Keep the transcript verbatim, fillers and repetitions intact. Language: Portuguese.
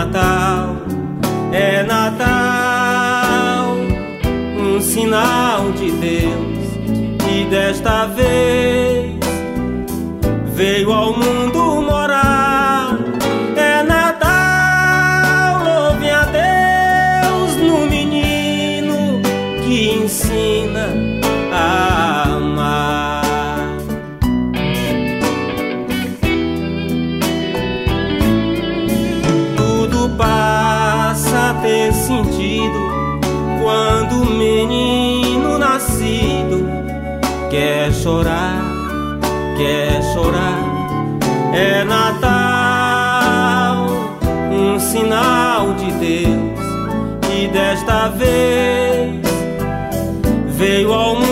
Natal, é Natal, um sinal de Deus, e desta vez veio ao mundo morar. É Natal, louve a Deus no menino que ensina a amar. Tudo passa a ter sentido quando o menino nascido quer chorar, quer chorar. É Natal, um sinal de Deus, e desta vez veio ao mundo